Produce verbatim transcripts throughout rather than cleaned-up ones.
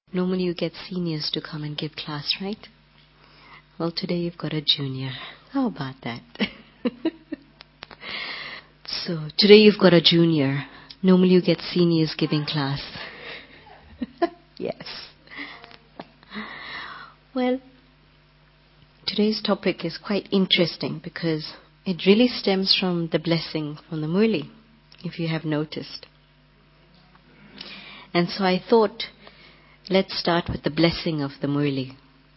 Normally you get seniors to come and give class, right? Well, today you've got a junior. How about that? So, today you've got a junior. Normally you get seniors giving class. Yes. Well, today's topic is quite interesting because it really stems from the blessing from the Murli, if you have noticed. And so I thought, let's start with the blessing of the Murli.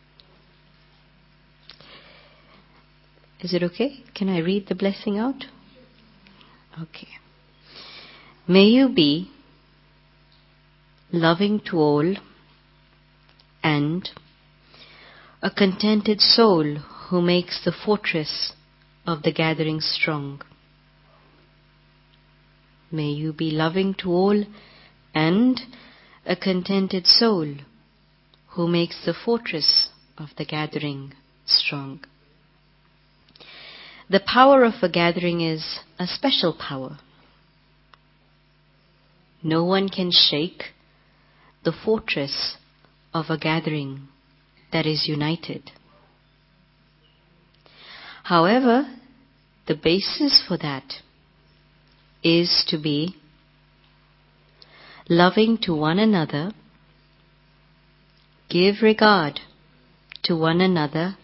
Is it okay? Can I read the blessing out? Okay. May you be loving to all and a contented soul who makes the fortress of the gathering strong. May you be loving to all and a contented soul who makes the fortress of the gathering strong. The power of a gathering is a special power. No one can shake the fortress of a gathering that is united. However, the basis for that is to be loving to one another, give regard to one another,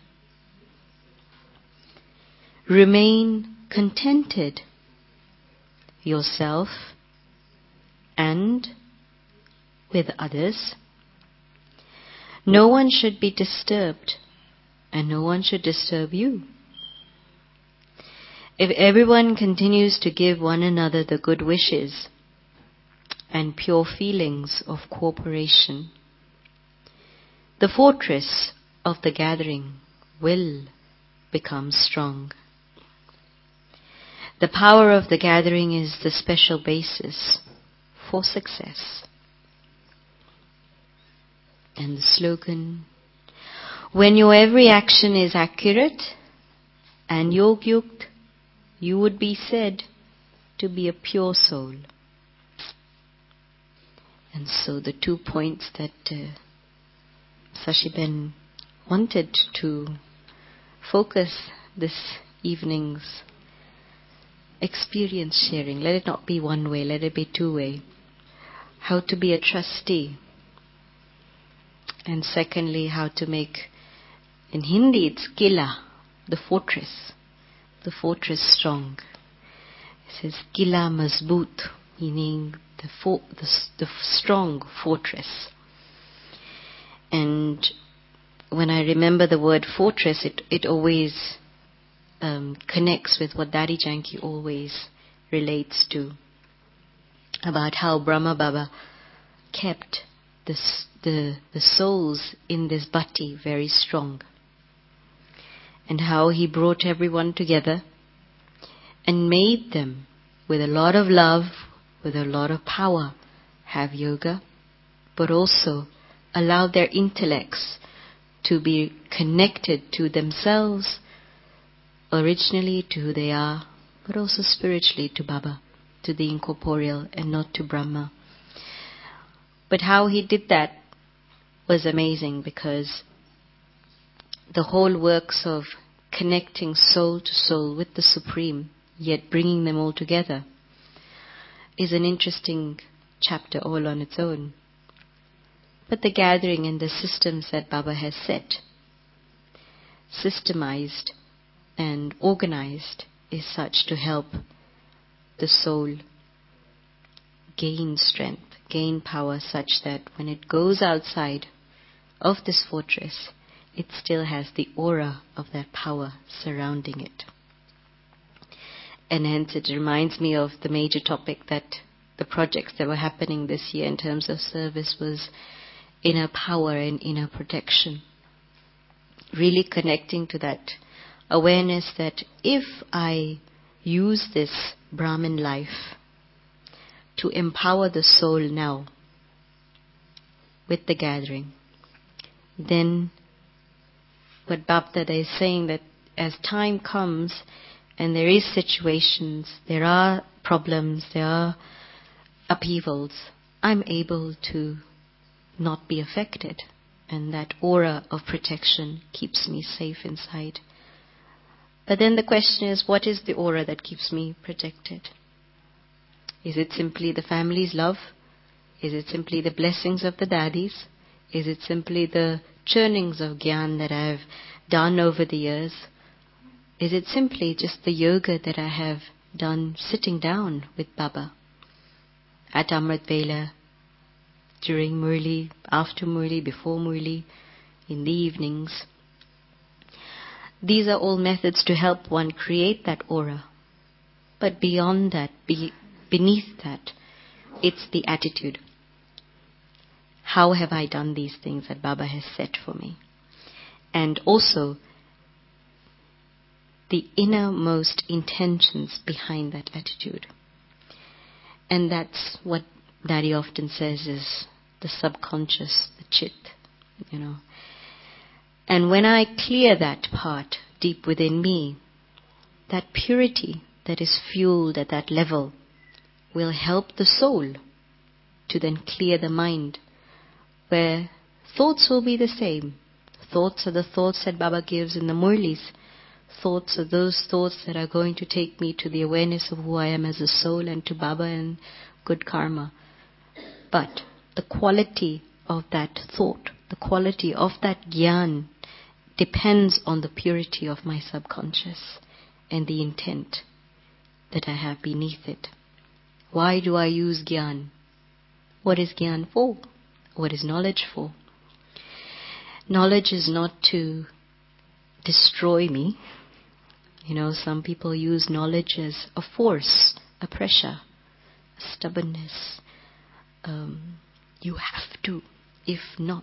remain contented yourself and with others. No one should be disturbed and no one should disturb you. If everyone continues to give one another the good wishes and pure feelings of cooperation, the fortress of the gathering will become strong. The power of the gathering is the special basis for success. And the slogan, when your every action is accurate and yogyukt, you would be said to be a pure soul. And so the two points that uh, Sashiben wanted to focus this evening's experience sharing. Let it not be one way, let it be two way. How to be a trustee. And secondly, how to make, in Hindi it's Kila, the fortress. The fortress strong. It says Kila Mazboot, meaning the, for, the, the strong fortress. And when I remember the word fortress, it, it always um, connects with what Daddy Janki always relates to, about how Brahma Baba kept this, the, the souls in this bhatti very strong, and how he brought everyone together and made them, with a lot of love, with a lot of power, have yoga, but also allow their intellects to be connected to themselves, originally to who they are, but also spiritually to Baba, to the incorporeal and not to Brahma. But how he did that was amazing, because the whole works of connecting soul to soul with the Supreme, yet bringing them all together, is an interesting chapter all on its own. But the gathering and the systems that Baba has set, systemized and organized, is such to help the soul gain strength, gain power, such that when it goes outside of this fortress, it still has the aura of that power surrounding it. And hence it reminds me of the major topic that the projects that were happening this year in terms of service was inner power and inner protection. Really connecting to that awareness that if I use this Brahmin life to empower the soul now with the gathering, then what Bapdada is saying, that as time comes and there is situations, there are problems, there are upheavals, I'm able to not be affected. And that aura of protection keeps me safe inside. But then the question is, what is the aura that keeps me protected? Is it simply the family's love? Is it simply the blessings of the daddies? Is it simply the churnings of Gyan that I've done over the years? Is it simply just the yoga that I have done sitting down with Baba at Amrit Vela, during Murli, after Murli, before Murli, in the evenings? These are all methods to help one create that aura. But beyond that, be, beneath that, it's the attitude. How have I done these things that Baba has set for me? And also, the innermost intentions behind that attitude. And that's what Daddy often says is the subconscious, the chit, you know. And when I clear that part deep within me, that purity that is fueled at that level will help the soul to then clear the mind, where thoughts will be the same. Thoughts are the thoughts that Baba gives in the Murlis. Thoughts are those thoughts that are going to take me to the awareness of who I am as a soul and to Baba and good karma. But the quality of that thought, the quality of that Gyan depends on the purity of my subconscious and the intent that I have beneath it. Why do I use Gyan? What is Gyan for? What is knowledge for? Knowledge is not to destroy me. You know, some people use knowledge as a force, a pressure, a stubbornness. Um, you have to, if not.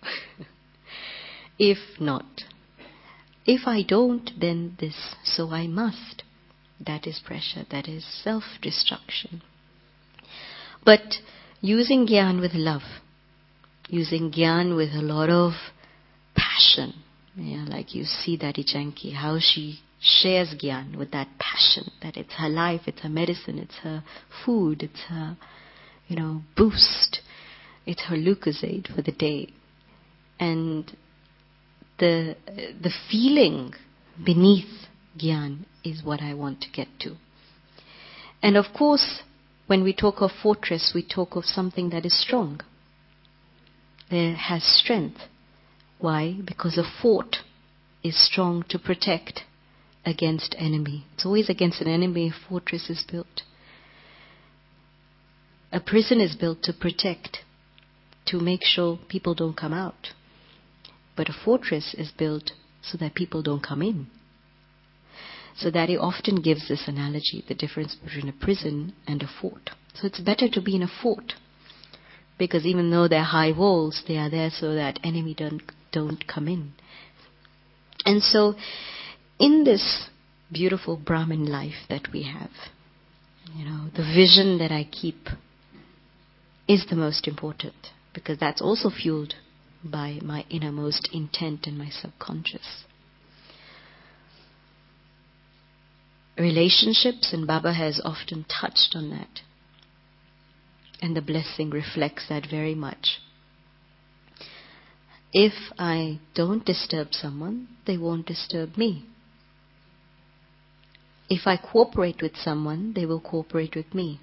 If not. If I don't, then this, so I must. That is pressure, that is self-destruction. But using Gyan with love, using Gyan with a lot of passion, yeah, like you see Dadi Janki, how she shares Gyan with that passion, that it's her life, it's her medicine, it's her food, it's her, you know, boost, it's her Lucozade for the day. And the the feeling beneath Gyan is what I want to get to. And of course, when we talk of fortress, we talk of something that is strong. There has strength. Why? Because a fort is strong to protect against enemy. It's always against an enemy a fortress is built. A prison is built to protect, to make sure people don't come out. But a fortress is built so that people don't come in. So Daddy often gives this analogy, the difference between a prison and a fort. So it's better to be in a fort, because even though they're high walls, they are there so that enemy don't, don't come in. And so, in this beautiful Brahmin life that we have, you know, the vision that I keep is the most important, because that's also fueled by my innermost intent and my subconscious. Relationships, and Baba has often touched on that. And the blessing reflects that very much. If I don't disturb someone, they won't disturb me. If I cooperate with someone, they will cooperate with me.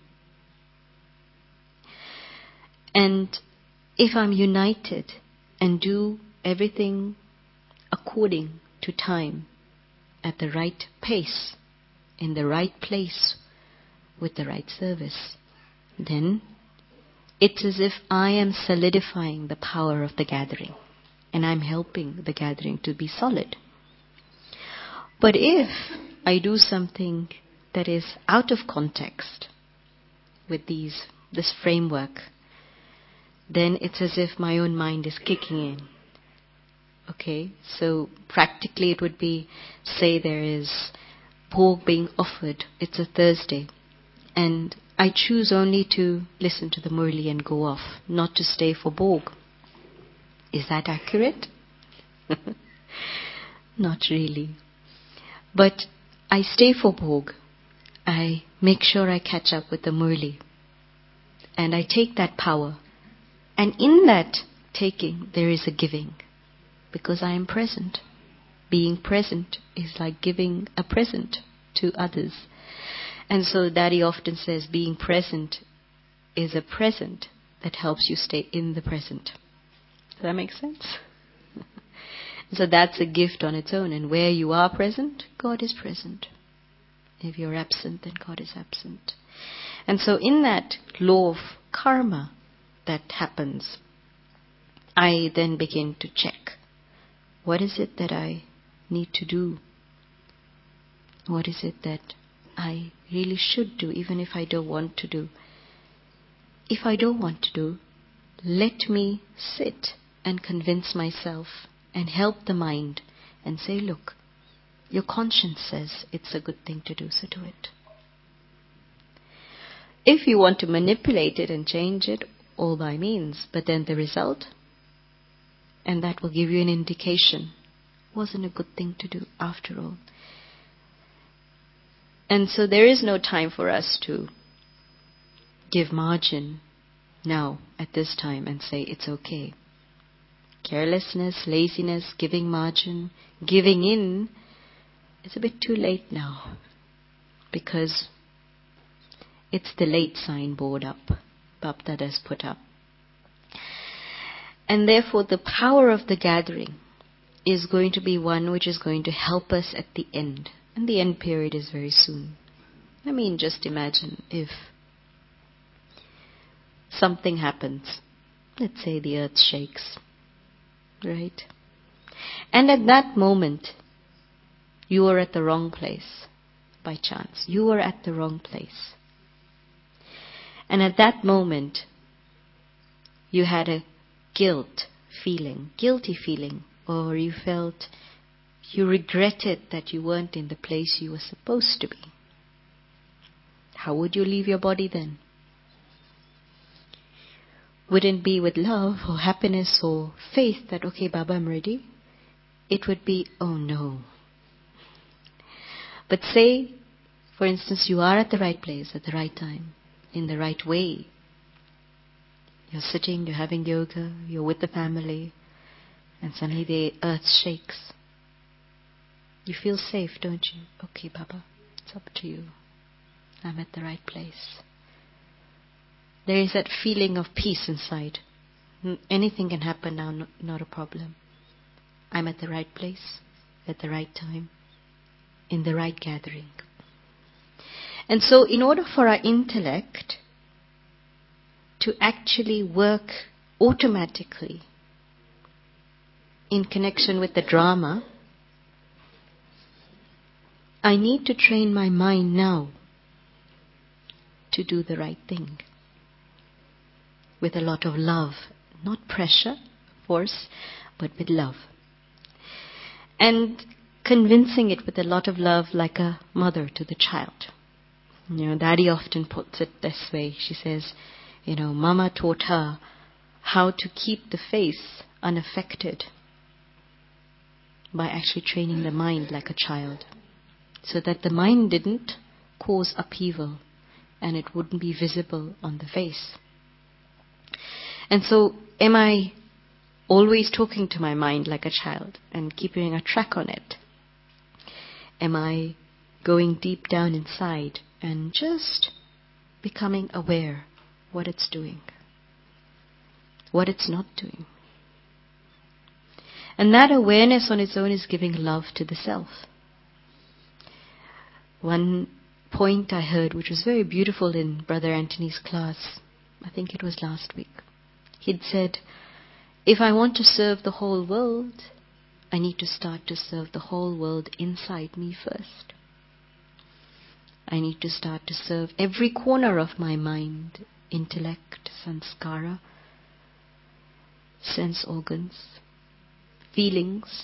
And if I'm united and do everything according to time, at the right pace, in the right place, with the right service, then it's as if I am solidifying the power of the gathering, and I'm helping the gathering to be solid. But if I do something that is out of context with these this framework, then it's as if my own mind is kicking in. Okay, so practically it would be, say there is bhog being offered, it's a Thursday, and I choose only to listen to the Murli and go off, not to stay for bhog. Is that accurate? Not really. But I stay for bhog. I make sure I catch up with the Murli. And I take that power. And in that taking, there is a giving. Because I am present. Being present is like giving a present to others. And so Daddy often says being present is a present that helps you stay in the present. Does that make sense? So that's a gift on its own. And where you are present, God is present. If you're absent, then God is absent. And so in that law of karma that happens, I then begin to check. What is it that I need to do? What is it that I really should do, even if I don't want to do? If I don't want to do, let me sit and convince myself and help the mind and say, look, your conscience says it's a good thing to do, so do it. If you want to manipulate it and change it, all by means, but then the result, and that will give you an indication, wasn't a good thing to do after all. And so there is no time for us to give margin now at this time and say it's okay. Carelessness, laziness, giving margin, giving in, it's a bit too late now, because it's the late signboard up, Bapdada's put up. And therefore the power of the gathering is going to be one which is going to help us at the end. And the end period is very soon. I mean, just imagine if something happens. Let's say the earth shakes. Right? And at that moment, you are at the wrong place by chance. You are at the wrong place. And at that moment, you had a guilt feeling, guilty feeling, or you felt you regretted that you weren't in the place you were supposed to be. How would you leave your body then? Wouldn't be with love or happiness or faith that, okay, Baba, I'm ready. It would be, oh no. But say, for instance, you are at the right place at the right time, in the right way. You're sitting, you're having yoga, you're with the family, and suddenly the earth shakes. You feel safe, don't you? Okay, Baba, it's up to you. I'm at the right place. There is that feeling of peace inside. Anything can happen now, no, not a problem. I'm at the right place, at the right time, in the right gathering. And so in order for our intellect to actually work automatically in connection with the drama, I need to train my mind now to do the right thing. With a lot of love. Not pressure, force, but with love. And convincing it with a lot of love, like a mother to the child. You know, Daddy often puts it this way. She says, you know, Mama taught her how to keep the face unaffected by actually training the mind like a child, so that the mind didn't cause upheaval and it wouldn't be visible on the face. And so, am I always talking to my mind like a child and keeping a track on it? Am I going deep down inside and just becoming aware what it's doing, what it's not doing? And that awareness on its own is giving love to the self. One point I heard, which was very beautiful in Brother Anthony's class, I think it was last week. He'd said, if I want to serve the whole world, I need to start to serve the whole world inside me first. I need to start to serve every corner of my mind, intellect, sanskara, sense organs, feelings,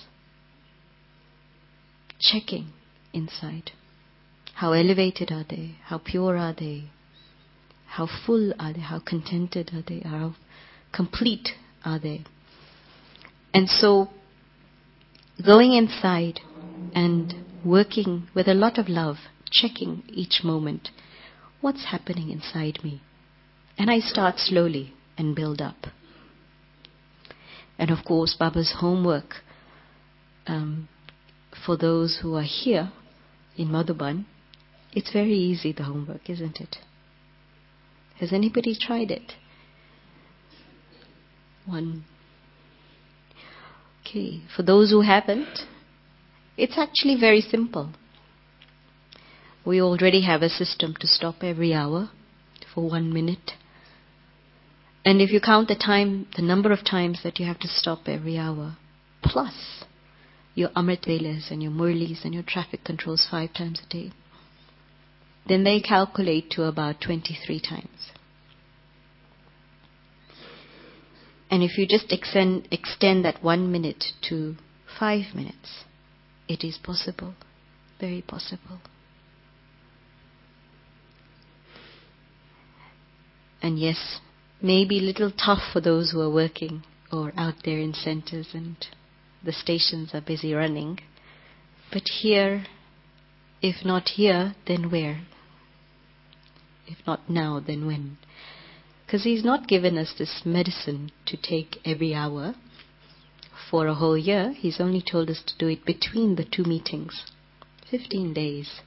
checking inside. How elevated are they? How pure are they? How full are they? How contented are they? How complete are they? And so, going inside and working with a lot of love, checking each moment, what's happening inside me? And I start slowly and build up. And of course, Baba's homework um, for those who are here in Madhuban, it's very easy, the homework, isn't it? Has anybody tried it? One. Okay, for those who haven't, it's actually very simple. We already have a system to stop every hour for one minute. And if you count the time, the number of times that you have to stop every hour, plus your Amrit Velas and your Murlis and your traffic controls five times a day, then they calculate to about twenty-three times. And if you just extend, extend that one minute to five minutes, it is possible, very possible. And yes, maybe a little tough for those who are working or out there in centers and the stations are busy running. But here, if not here, then where? If not now, then when? Because He's not given us this medicine to take every hour for a whole year. He's only told us to do it between the two meetings, fifteen days.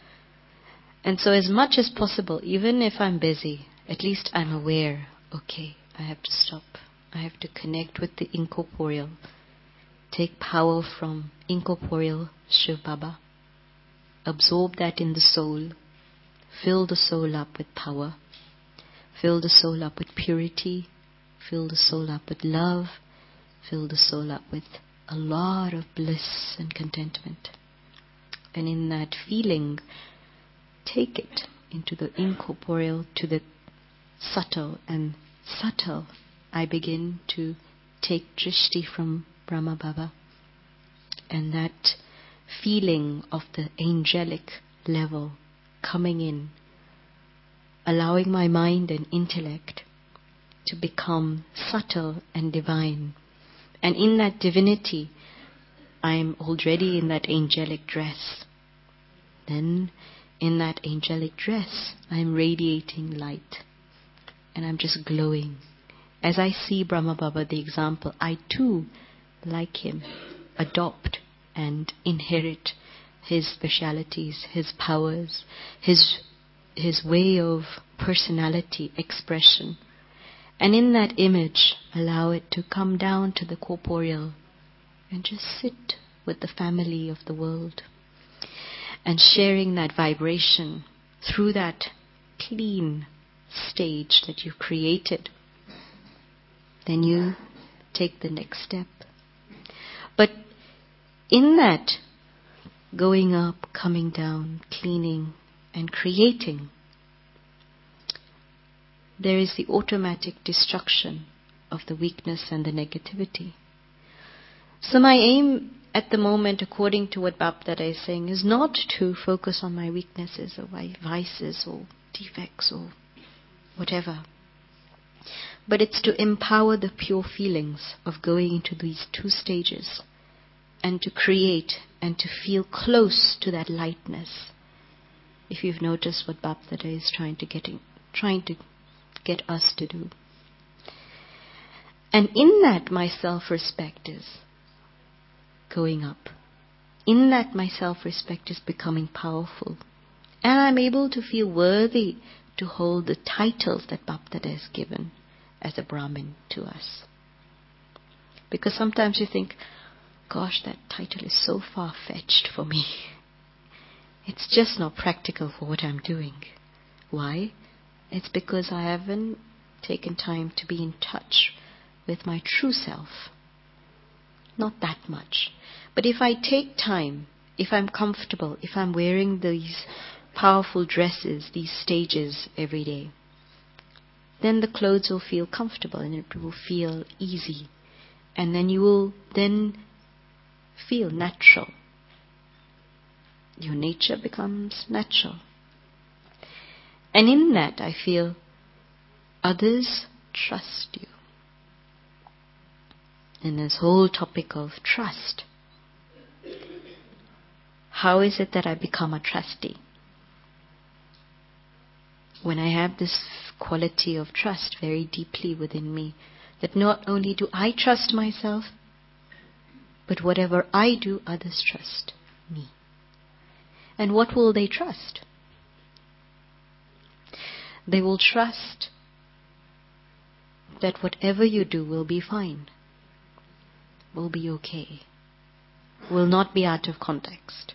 And so as much as possible, even if I'm busy, at least I'm aware, okay, I have to stop. I have to connect with the incorporeal. Take power from incorporeal Shiv Baba. Absorb that in the soul. Fill the soul up with power. Fill the soul up with purity. Fill the soul up with love. Fill the soul up with a lot of bliss and contentment. And in that feeling, take it into the incorporeal, to the subtle. And subtle, I begin to take drishti from Brahma Baba. And that feeling of the angelic level coming in, allowing my mind and intellect to become subtle and divine. And in that divinity, I am already in that angelic dress. Then, in that angelic dress, I am radiating light. And I'm just glowing. As I see Brahma Baba, the example, I too, like him, adopt and inherit his specialities, his powers, his his way of personality, expression. And in that image, allow it to come down to the corporeal and just sit with the family of the world. And sharing that vibration through that clean stage that you've created. Then you take the next step. But in that going up, coming down, cleaning and creating, there is the automatic destruction of the weakness and the negativity. So my aim at the moment, according to what Bapdada is saying, is not to focus on my weaknesses or my vices or defects or whatever. But it's to empower the pure feelings of going into these two stages and to create and to feel close to that lightness. If you've noticed what Bapdada is trying to get in, trying to get us to do. And in that my self-respect is going up. In that my self-respect is becoming powerful. And I'm able to feel worthy to hold the titles that Bapdada has given as a Brahmin to us. Because sometimes you think, gosh, that title is so far-fetched for me. It's just not practical for what I'm doing. Why? It's because I haven't taken time to be in touch with my true self. Not that much. But if I take time, if I'm comfortable, if I'm wearing these powerful dresses, these stages every day, then the clothes will feel comfortable and it will feel easy. And then you will then feel natural. Your nature becomes natural. And in that I feel others trust you. And this whole topic of trust. How is it that I become a trustee? When I have this quality of trust very deeply within me, that not only do I trust myself, but whatever I do, others trust me. And what will they trust? They will trust that whatever you do will be fine, will be okay, will not be out of context.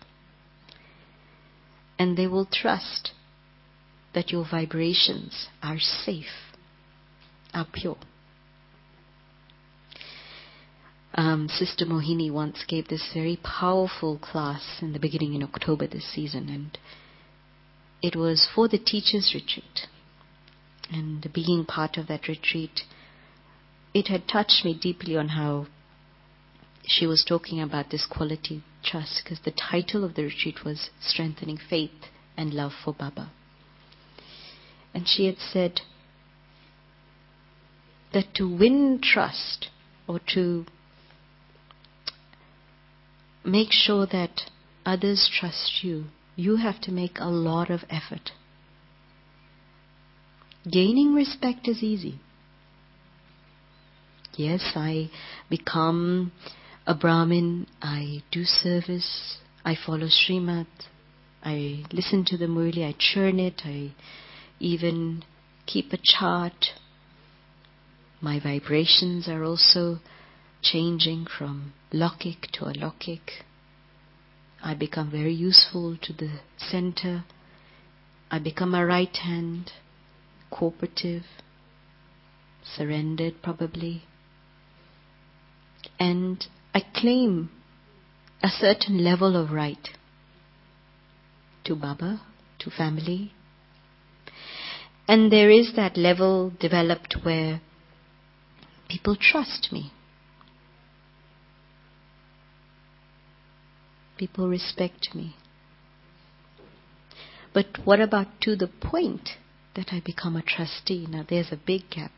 And they will trust that your vibrations are safe, are pure. Um, Sister Mohini once gave this very powerful class in the beginning in October this season, and it was for the teachers' retreat. And being part of that retreat, it had touched me deeply on how she was talking about this quality trust, because the title of the retreat was Strengthening Faith and Love for Baba. And she had said that to win trust, or to make sure that others trust you, you have to make a lot of effort. Gaining respect is easy. Yes, I become a Brahmin, I do service, I follow Srimad, I listen to the Murli, I churn it, I even keep a chart. My vibrations are also changing from Lokik to Alokik. I become very useful to the center. I become a right hand, cooperative, surrendered probably. And I claim a certain level of right to Baba, to family. And there is that level developed where people trust me. People respect me. But what about to the point that I become a trustee? Now there's a big gap.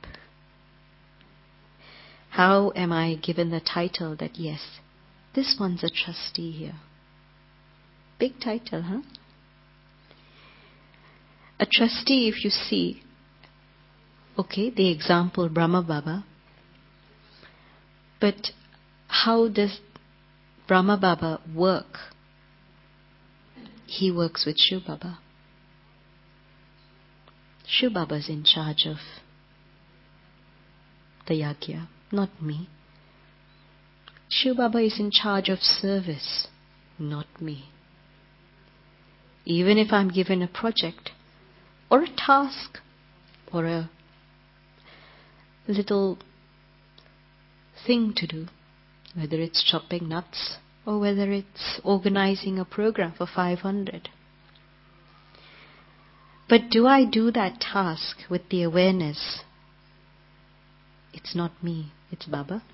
How am I given the title that, yes, this one's a trustee here? Big title, huh? A trustee, if you see, okay, the example Brahma Baba, but how does Brahma Baba work? He works with Shiv Baba. Shiv Baba is in charge of the yagya, not me. Shiv Baba is in charge of service, not me. Even if I'm given a project or a task or a little thing to do, whether it's chopping nuts or whether it's organizing a program for five hundred. But do I do that task with the awareness, it's not me, it's Baba?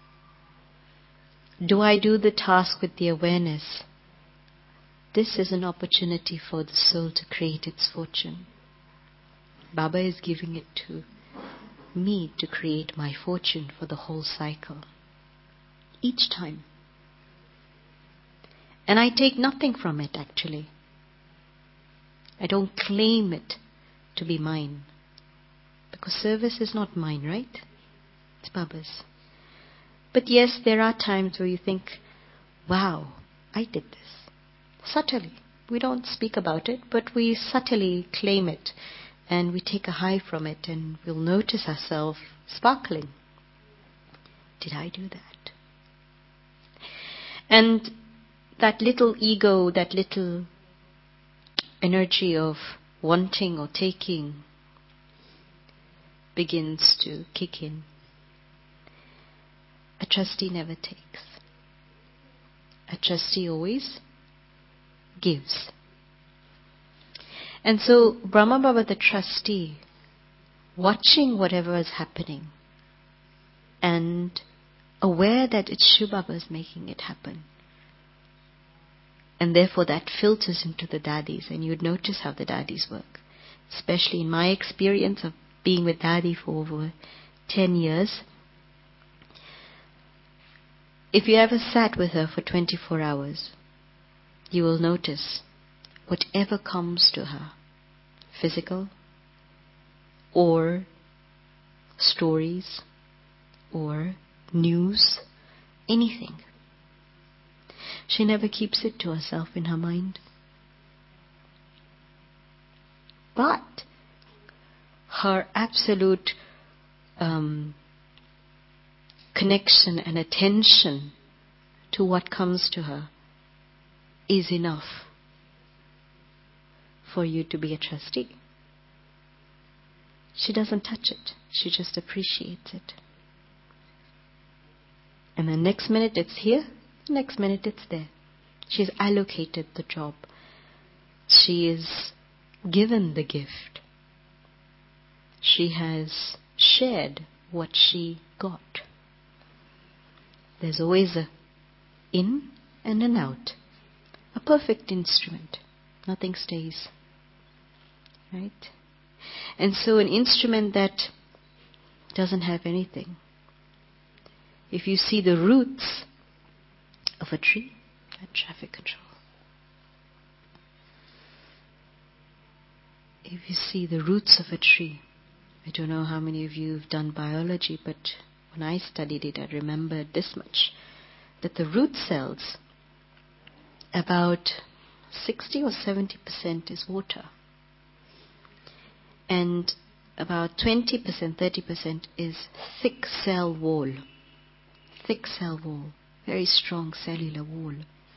Do I do the task with the awareness, this is an opportunity for the soul to create its fortune. Baba is giving it to me to create my fortune for the whole cycle. Each time. And I take nothing from it actually. I don't claim it to be mine. Because service is not mine, right? It's Baba's. But yes, there are times where you think, wow, I did this. Subtly. We don't speak about it, but we subtly claim it. And we take a high from it, and we'll notice ourselves sparkling. Did I do that? And that little ego, that little energy of wanting or taking begins to kick in. A trustee never takes. A trustee always gives. And so Brahma Baba, the trustee, watching whatever is happening and aware that it's Shiv Baba is making it happen. And therefore that filters into the daddies, and you'd notice how the daddies work. Especially in my experience of being with Daddy for over ten years. If you ever sat with her for twenty-four hours, you will notice whatever comes to her, physical or stories, or news, anything. She never keeps it to herself in her mind. But her absolute um, connection and attention to what comes to her is enough for you to be a trustee. She doesn't touch it. She just appreciates it. And the next minute it's here, the next minute it's there. She's allocated the job. She is given the gift. She has shared what she got. There's always a in and an out. A perfect instrument. Nothing stays. Right? And so an instrument that doesn't have anything. If you see the roots of a tree, that traffic control. If you see the roots of a tree, I don't know how many of you have done biology, but when I studied it, I remembered this much, that the root cells, about sixty or seventy percent is water. And about twenty percent, thirty percent is thick cell wall. Thick cell wall. Very strong cellular wall.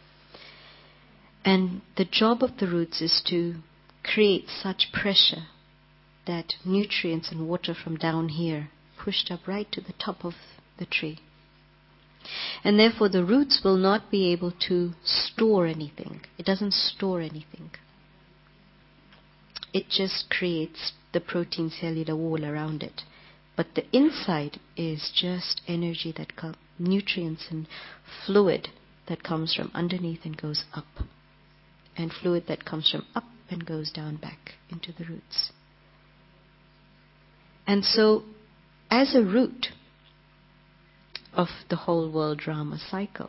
And the job of the roots is to create such pressure that nutrients and water from down here pushed up right to the top of the tree. And therefore the roots will not be able to store anything. It doesn't store anything. It just creates the protein cellular wall around it. But the inside is just energy that comes, nutrients and fluid that comes from underneath and goes up. And fluid that comes from up and goes down back into the roots. And so, as a root of the whole world drama cycle,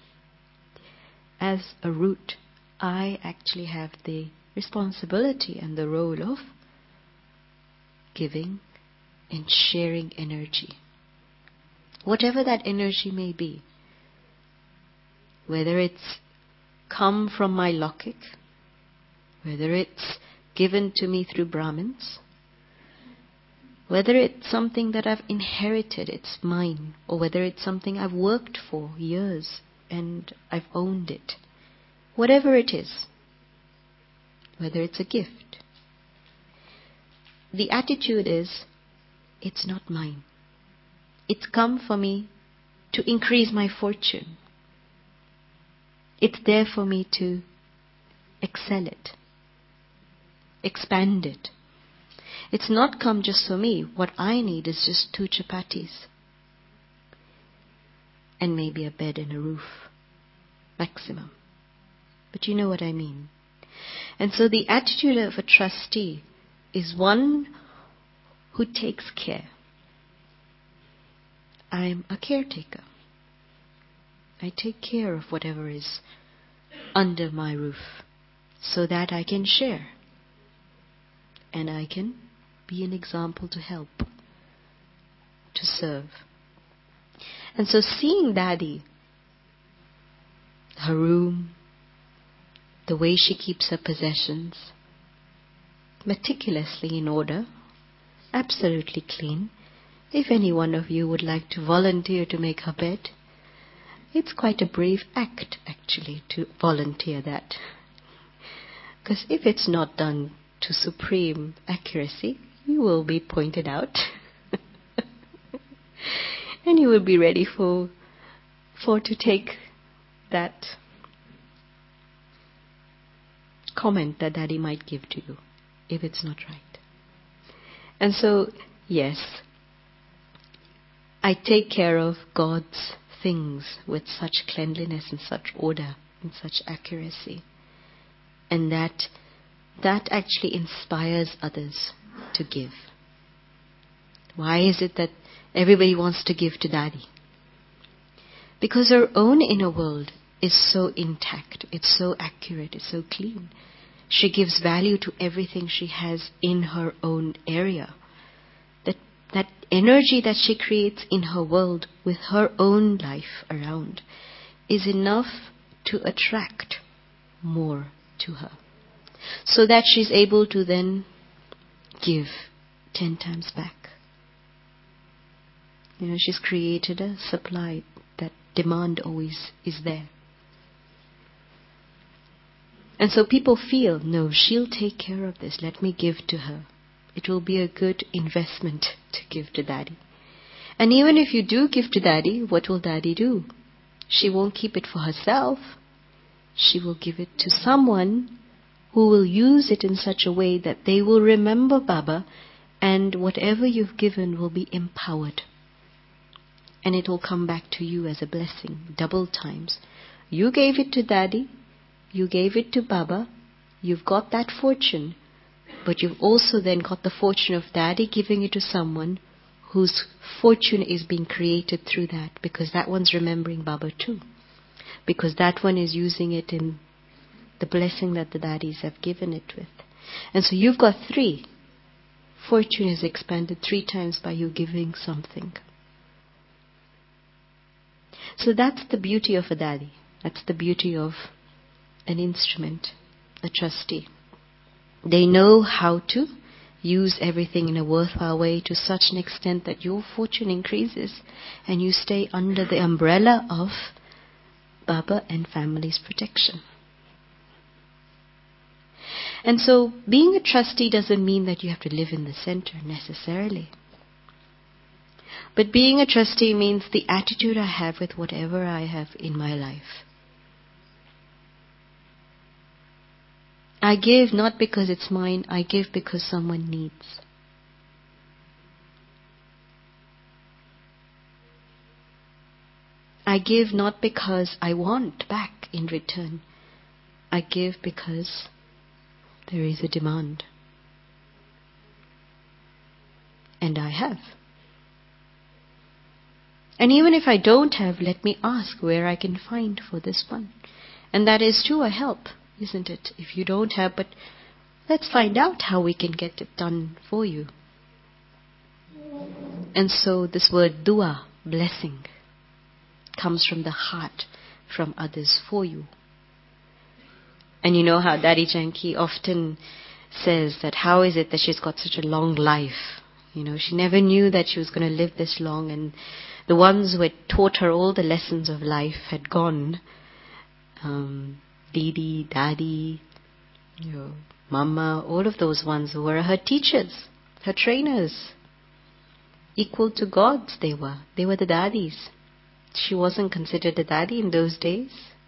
as a root, I actually have the responsibility and the role of giving and sharing energy. Whatever that energy may be. Whether it's come from my Lokik, whether it's given to me through Brahmins, whether it's something that I've inherited, it's mine, or whether it's something I've worked for years and I've owned it. Whatever it is, whether it's a gift, the attitude is, it's not mine. It's come for me to increase my fortune. It's there for me to excel it, expand it. It's not come just for me. What I need is just two chapatis and maybe a bed and a roof, maximum. But you know what I mean. And so the attitude of a trustee is one who takes care. I'm a caretaker. I take care of whatever is under my roof so that I can share and I can be an example to help, to serve. And so seeing Daddy, her room, the way she keeps her possessions, meticulously in order, absolutely clean. If any one of you would like to volunteer to make her bed, it's quite a brave act actually to volunteer that. Because if it's not done to supreme accuracy, you will be pointed out. And you will be ready for, for to take that comment that Daddy might give to you if it's not right. And so, yes, I take care of God's things with such cleanliness and such order and such accuracy. And that that actually inspires others to give. Why is it that everybody wants to give to Daddy? Because her own inner world is so intact, it's so accurate, it's so clean. She gives value to everything she has in her own area. That that energy that she creates in her world with her own life around is enough to attract more to her, so that she's able to then give ten times back. You know, she's created a supply. That demand always is there. And so people feel, no, she'll take care of this. Let me give to her. It will be a good investment to give to Daddy. And even if you do give to Daddy, what will Daddy do? She won't keep it for herself. She will give it to someone who will use it in such a way that they will remember Baba, and whatever you've given will be empowered. And it will come back to you as a blessing, double times. You gave it to Daddy, you gave it to Baba, you've got that fortune, but you've also then got the fortune of Daddy giving it to someone whose fortune is being created through that, because that one's remembering Baba too. Because that one is using it in the blessing that the Daddies have given it with. And so you've got three. Fortune is expanded three times by you giving something. So that's the beauty of a Daddy. That's the beauty of an instrument, a trustee. They know how to use everything in a worthwhile way to such an extent that your fortune increases and you stay under the umbrella of Baba and family's protection. And so being a trustee doesn't mean that you have to live in the center necessarily. But being a trustee means the attitude I have with whatever I have in my life. I give not because it's mine, I give because someone needs. I give not because I want back in return. I give because there is a demand. And I have. And even if I don't have, let me ask where I can find for this one. And that is too a help, isn't it? If you don't have, but let's find out how we can get it done for you. And so this word dua, blessing, comes from the heart, from others for you. And you know how Daddy Janki often says that how is it that she's got such a long life? You know, she never knew that she was going to live this long, and the ones who had taught her all the lessons of life had gone. Um, Didi, Daddy, you know, Mama, all of those ones who were her teachers, her trainers. Equal to gods they were. They were the daddies. She wasn't considered a daddy in those days.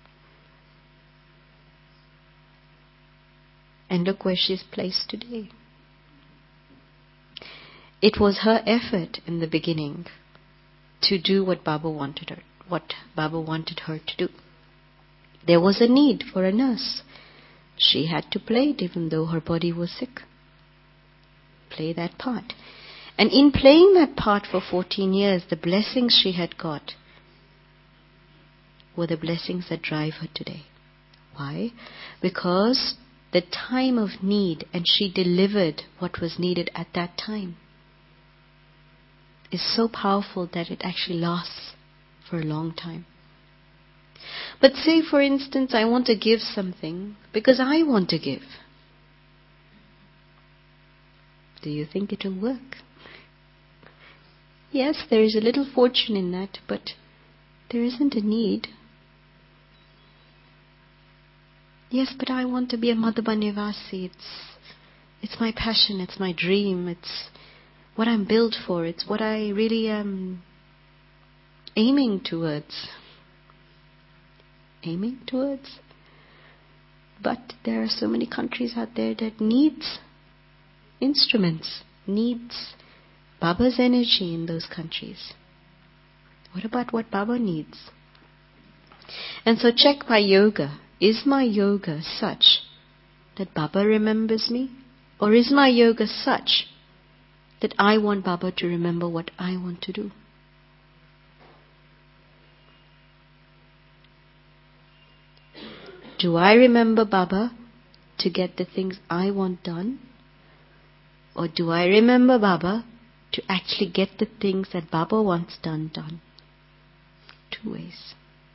And look where she's placed today. It was her effort in the beginning to do what Baba wanted her, what Baba wanted her to do. There was a need for a nurse. She had to play it even though her body was sick. Play that part. And in playing that part for fourteen years, the blessings she had got were the blessings that drive her today. Why? Because the time of need, and she delivered what was needed at that time, is so powerful that it actually lasts for a long time. But say, for instance, I want to give something because I want to give. Do you think it will work? Yes, there is a little fortune in that, but there isn't a need. Yes, but I want to be a Madhava Nivasi. It's, it's my passion, it's my dream, it's what I'm built for, it's what I really am aiming towards. Aiming towards? But there are so many countries out there that needs instruments, needs Baba's energy in those countries. What about what Baba needs? And so check my yoga. Is my yoga such that Baba remembers me? Or is my yoga such that I want Baba to remember what I want to do? Do I remember Baba to get the things I want done? Or do I remember Baba to actually get the things that Baba wants done, done. Two ways.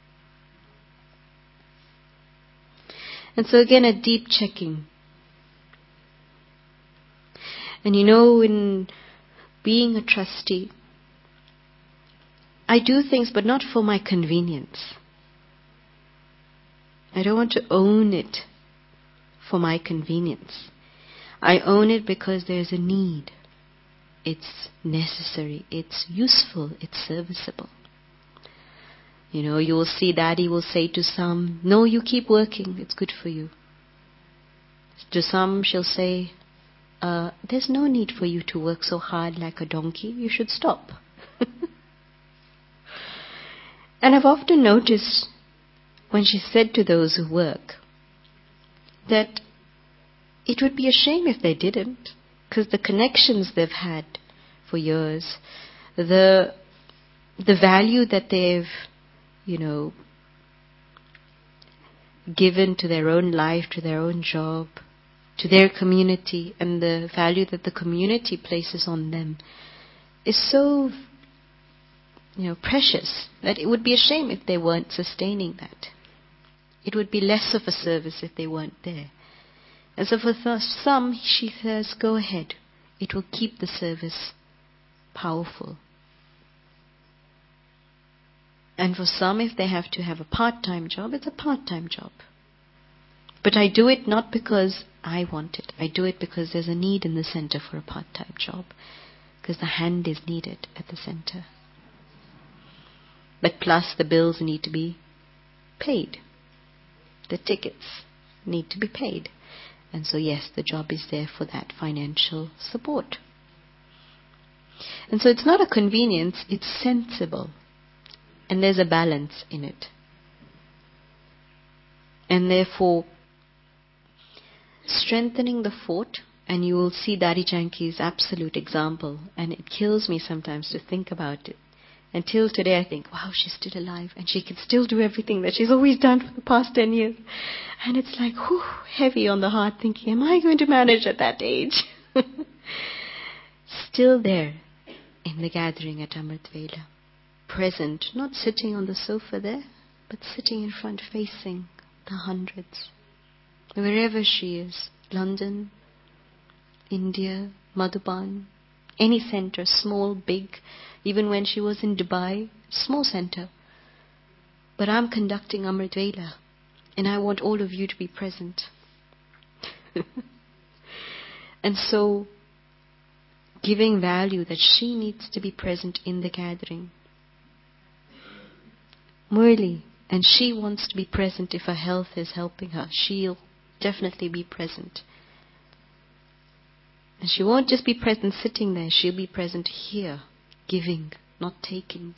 And so again, a deep checking. And you know, in being a trustee, I do things, but not for my convenience. I don't want to own it for my convenience. I own it because there's a need. It's necessary. It's useful. It's serviceable. You know, you will see Daddy will say to some, no, you keep working. It's good for you. To some, she'll say, uh, there's no need for you to work so hard like a donkey. You should stop. And I've often noticed when she said to those who work that it would be a shame if they didn't, because the connections they've had for years, the the value that they've, you know, given to their own life, to their own job, to their community, and the value that the community places on them is so, you know, precious that it would be a shame if they weren't sustaining that. It would be less of a service if they weren't there. And so for th- some, she says, go ahead. It will keep the service powerful. And for some, if they have to have a part-time job, it's a part-time job. But I do it not because I want it. I do it because there's a need in the center for a part-time job. Because the hand is needed at the center. But plus the bills need to be paid. The tickets need to be paid. And so yes, the job is there for that financial support. And so it's not a convenience, it's sensible. And there's a balance in it. And therefore, strengthening the fort, and you will see Daddy Janki's absolute example, and it kills me sometimes to think about it. Until today I think, wow, she's still alive and she can still do everything that she's always done for the past ten years. And it's like, whew, heavy on the heart thinking, am I going to manage at that age? Still there in the gathering at Amrit Vela. Present, not sitting on the sofa there, but sitting in front facing the hundreds. Wherever she is, London, India, Madhuban, any center, small, big, even when she was in Dubai, small center. But I'm conducting Amrit Vela, and I want all of you to be present. And so, giving value that she needs to be present in the gathering. Murli, and she wants to be present if her health is helping her. She'll definitely be present. And she won't just be present sitting there, she'll be present here, giving, not taking.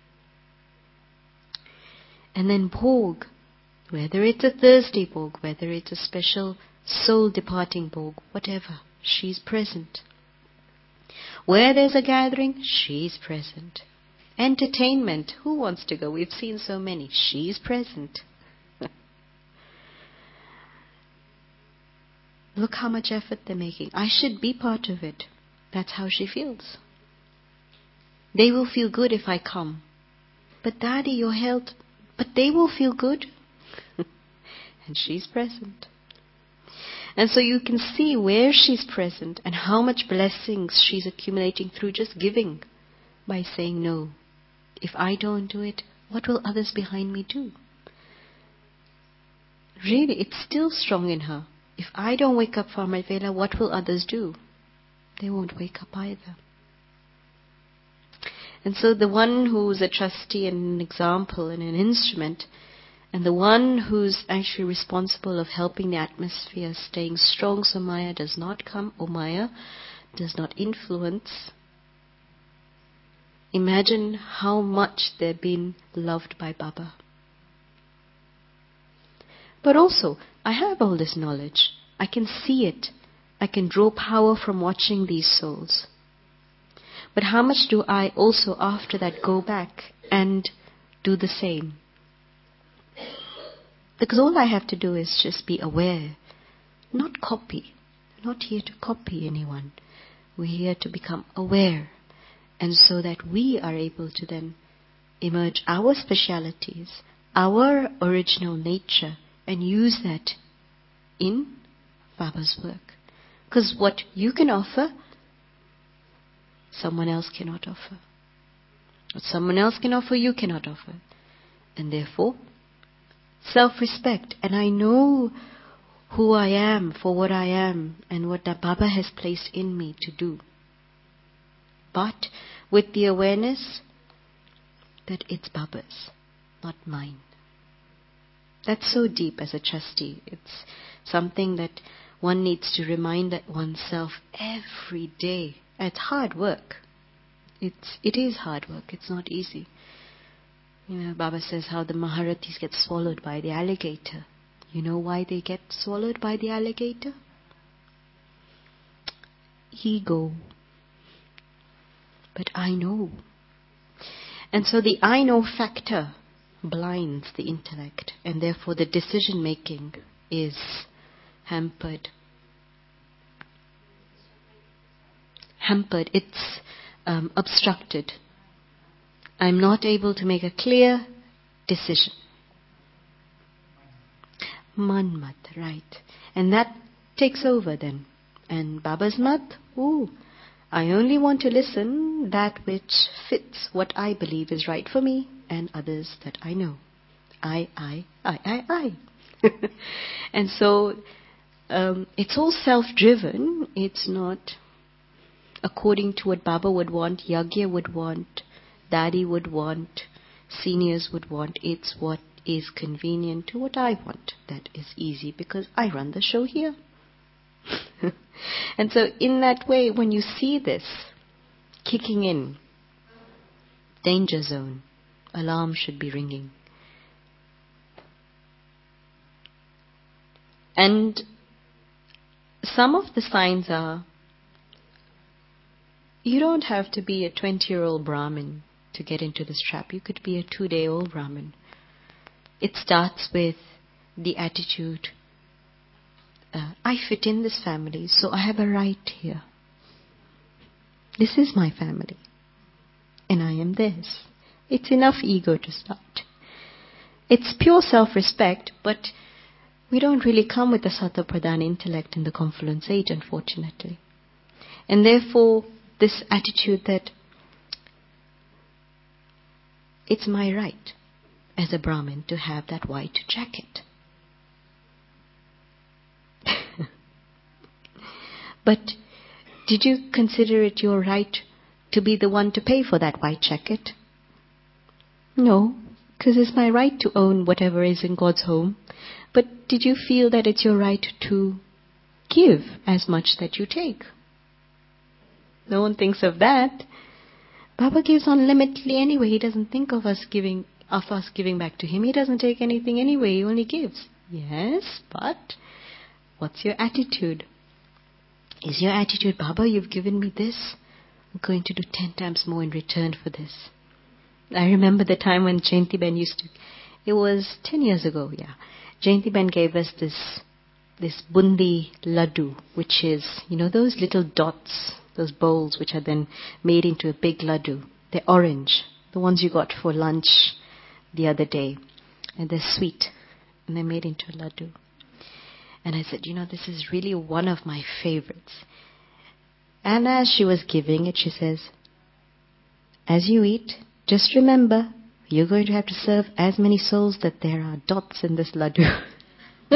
And then Bhog, whether it's a Thursday Bhog, whether it's a special soul departing Bhog, whatever, she's present. Where there's a gathering, she's present. Entertainment, who wants to go? We've seen so many. She's present. Look how much effort they're making. I should be part of it. That's how she feels. They will feel good if I come. But Daddy, your health, but they will feel good. And she's present. And so you can see where she's present and how much blessings she's accumulating through just giving by saying no. If I don't do it, what will others behind me do? Really, it's still strong in her. If I don't wake up for Amrit Vela, what will others do? They won't wake up either. And so the one who's a trustee and an example and an instrument, and the one who's actually responsible of helping the atmosphere staying strong so Maya does not come, or Maya does not influence. Imagine how much they're being loved by Baba. But also, I have all this knowledge. I can see it. I can draw power from watching these souls. But how much do I also after that go back and do the same? Because all I have to do is just be aware, not copy. We're not here to copy anyone. We're here to become aware And so that we are able to then emerge our specialities, our original nature, and use that in Baba's work. Because what you can offer, someone else cannot offer. What someone else can offer, you cannot offer. And therefore, self-respect. And I know who I am for what I am and what the Baba has placed in me to do. But with the awareness that it's Baba's, not mine. That's so deep as a trustee. It's something that one needs to remind that oneself every day. It's hard work. It's, it is hard work. It's not easy. You know, Baba says how the Maharathis get swallowed by the alligator. You know why they get swallowed by the alligator? Ego. But I know. And so the I know factor blinds the intellect, and therefore the decision making is hampered. Hampered. It's um, obstructed. I'm not able to make a clear decision. Manmat, right. And that takes over then. And Baba's mat, ooh, I only want to listen that which fits what I believe is right for me and others that I know. I, I, I, I, I. And so um, it's all self-driven. It's not according to what Baba would want, Yagya would want, Daddy would want, seniors would want. It's what is convenient to what I want. That is easy because I run the show here. And so in that way, when you see this kicking in, danger zone, alarm should be ringing. And some of the signs are, you don't have to be a twenty-year-old Brahmin to get into this trap. You could be a two-day-old Brahmin. It starts with the attitude, uh, I fit in this family, so I have a right here. This is my family, and I am this. It's enough ego to start. It's pure self-respect, but we don't really come with the Sattva-pradhan intellect in the confluence age, unfortunately. And therefore, this attitude that it's my right as a Brahmin to have that white jacket. But did you consider it your right to be the one to pay for that white jacket? No, because it's my right to own whatever is in God's home. But did you feel that it's your right to give as much that you take? No one thinks of that. Baba gives unlimitedly anyway. He doesn't think of us giving of us giving back to him. He doesn't take anything anyway. He only gives. Yes, but what's your attitude? Is your attitude, Baba, you've given me this, I'm going to do ten times more in return for this. I remember the time when Jayanti Ben used to, it was ten years ago, yeah. Jayanti Ben gave us this this bundi laddu, which is, you know, those little dots, those bowls which are then made into a big laddu. They're orange, the ones you got for lunch the other day. And they're sweet, and they're made into a laddu. And I said, you know, this is really one of my favorites. And as she was giving it, she says, as you eat, just remember, you're going to have to serve as many souls that there are dots in this laddu. I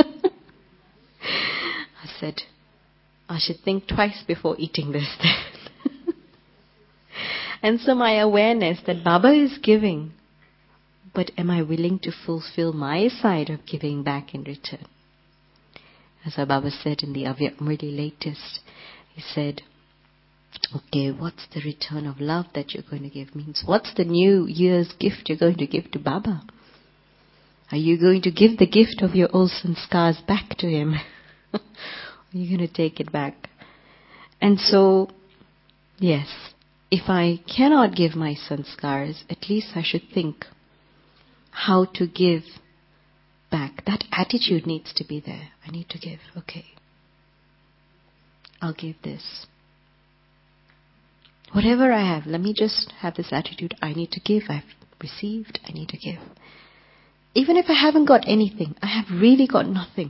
said, I should think twice before eating this then. And so my awareness that Baba is giving, but am I willing to fulfill my side of giving back in return? As our Baba said in the Avyak Murli latest, he said, okay, what's the return of love that you're going to give? Means, what's the New Year's gift you're going to give to Baba? Are you going to give the gift of your old sanskars back to him? Or are you going to take it back? And so, yes, if I cannot give my sanskars, at least I should think how to give back. That attitude needs to be there. I need to give. Okay. I'll give this. Whatever I have, let me just have this attitude. I need to give. I've received. I need to give. Even if I haven't got anything, I have really got nothing.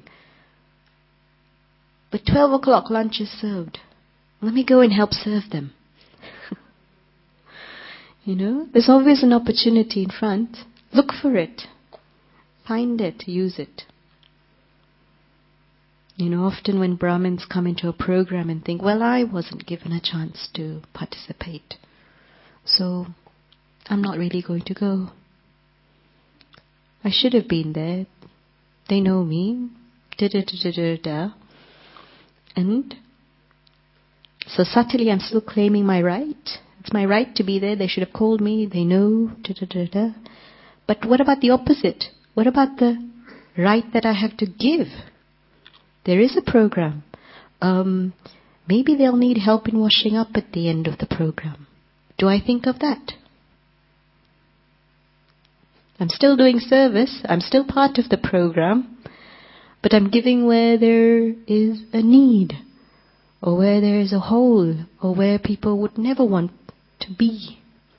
But twelve o'clock lunch is served. Let me go and help serve them. You know, there's always an opportunity in front. Look for it. Find it. Use it. You know, often when Brahmins come into a program and think, well, I wasn't given a chance to participate, so I'm not really going to go. I should have been there. They know me. Da da da da da da. And so subtly I'm still claiming my right. It's my right to be there. They should have called me. They know. Da da da da. But what about the opposite? What about the right that I have to give? There is a program. Um, maybe they'll need help in washing up at the end of the program. Do I think of that? I'm still doing service. I'm still part of the program. But I'm giving where there is a need, or where there is a hole, or where people would never want to be.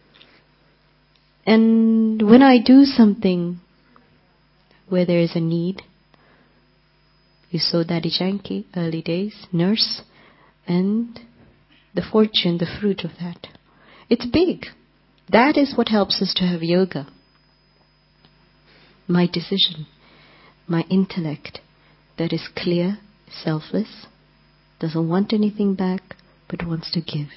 And when I do something where there is a need, you saw Daddy Janki, early days, nurse, and the fortune, the fruit of that. It's big. That is what helps us to have yoga. My decision, my intellect, that is clear, selfless, doesn't want anything back, but wants to give.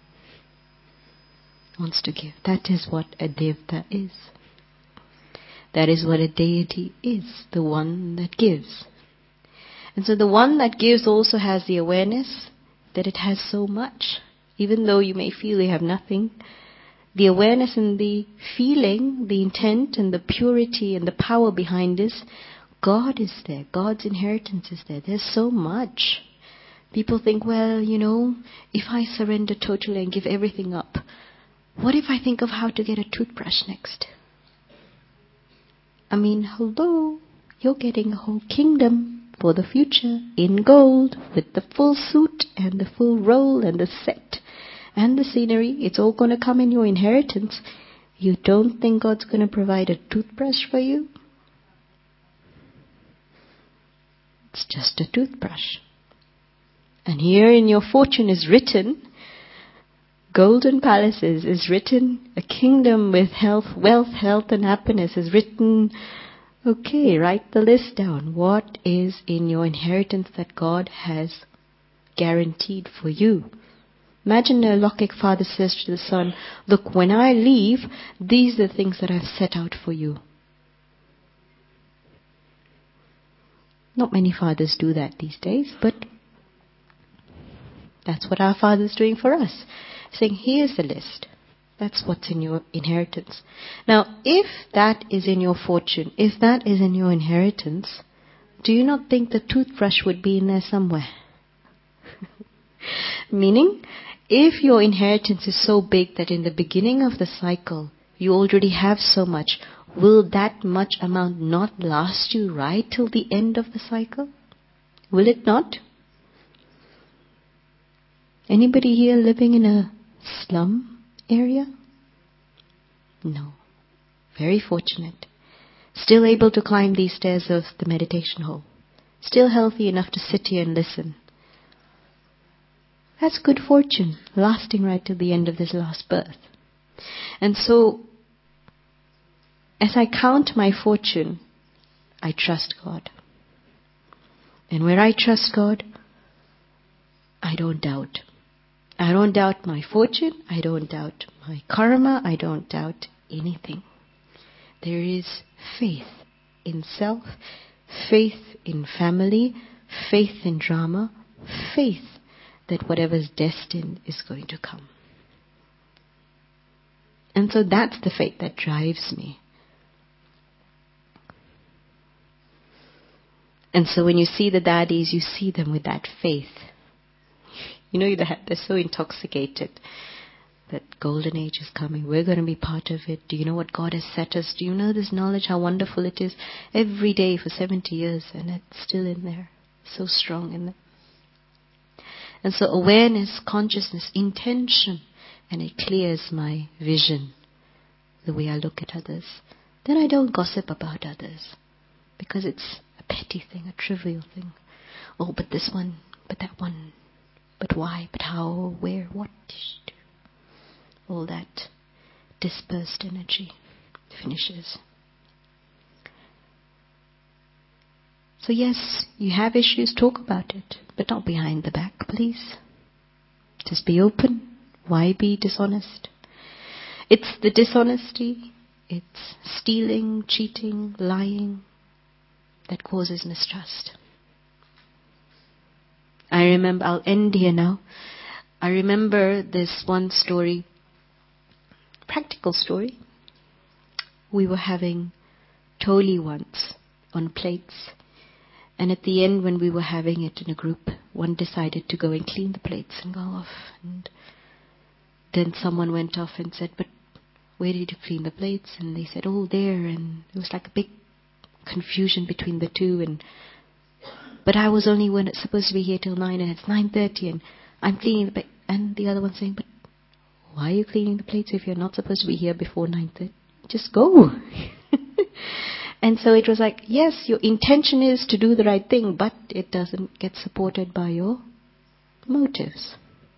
Wants to give. That is what a devta is. That is what a deity is, the one that gives. And so the one that gives also has the awareness that it has so much. Even though you may feel you have nothing, the awareness and the feeling, the intent and the purity and the power behind this, God is there. God's inheritance is there. There's so much. People think, well, you know, if I surrender totally and give everything up, what if I think of how to get a toothbrush next? I mean, hello, you're getting a whole kingdom for the future in gold with the full suit and the full roll and the set and the scenery. It's all going to come in your inheritance. You don't think God's going to provide a toothbrush for you? It's just a toothbrush. And here in your fortune is written, golden palaces is written, a kingdom with health, wealth, health and happiness is written. Okay, write the list down. What is in your inheritance that God has guaranteed for you? Imagine a Lokik father says to the son, look, when I leave, these are the things that I've set out for you. Not many fathers do that these days, but that's what our Father's doing for us. Saying, here's the list. That's what's in your inheritance. Now, if that is in your fortune, if that is in your inheritance, do you not think the toothbrush would be in there somewhere? Meaning, if your inheritance is so big that in the beginning of the cycle, you already have so much, will that much amount not last you right till the end of the cycle? Will it not? Anybody here living in a slum area? No. Very fortunate. Still able to climb these stairs of the meditation hall. Still healthy enough to sit here and listen. That's good fortune, lasting right till the end of this last birth. And so, as I count my fortune, I trust God. And where I trust God, I don't doubt. I don't doubt my fortune. I don't doubt my karma. I don't doubt anything. There is faith in self, faith in family, faith in drama, faith that whatever is destined is going to come. And so that's the faith that drives me. And so when you see the daddies, you see them with that faith. You know, they're so intoxicated that golden age is coming. We're going to be part of it. Do you know what God has set us? Do you know this knowledge, how wonderful it is? Every day for seventy years, and it's still in there. So strong in there. And so awareness, consciousness, intention, and it clears my vision, the way I look at others, then I don't gossip about others. Because it's a petty thing, a trivial thing. Oh, but this one, but that one, but why, but how, where, what. All that dispersed energy finishes. So yes, you have issues, talk about it, but not behind the back, please. Just be open. Why be dishonest? It's the dishonesty, it's stealing, cheating, lying that causes mistrust. I remember, I'll end here now. I remember this one story, practical story. We were having toli once on plates. And at the end, when we were having it in a group, one decided to go and clean the plates and go off. And then someone went off and said, but where did you clean the plates? And they said, oh, there. And it was like a big confusion between the two. And but I was only when it's supposed to be here till nine, and it's nine thirty, and I'm cleaning the plates. And the other one saying, but why are you cleaning the plates if you're not supposed to be here before nine thirty? Just go. And so it was like, yes, your intention is to do the right thing, but it doesn't get supported by your motives.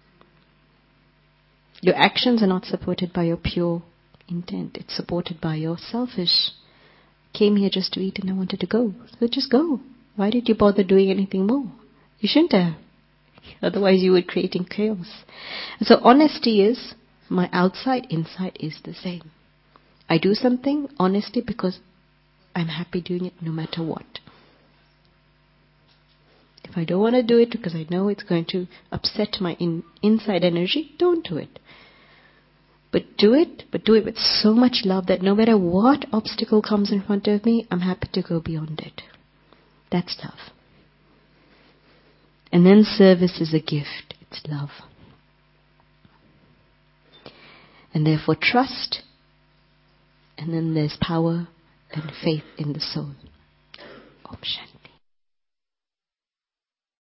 Your actions are not supported by your pure intent. It's supported by your selfish. Came here just to eat and I wanted to go. So just go. Why did you bother doing anything more? You shouldn't have. Otherwise you would creating chaos. And so honesty is, my outside, inside is the same. I do something, honesty, because I'm happy doing it no matter what. If I don't want to do it because I know it's going to upset my in, inside energy, don't do it. But do it, but do it with so much love that no matter what obstacle comes in front of me, I'm happy to go beyond it. That's tough. And then service is a gift. It's love. And therefore trust. And then there's power and faith in the soul. Om Shanti.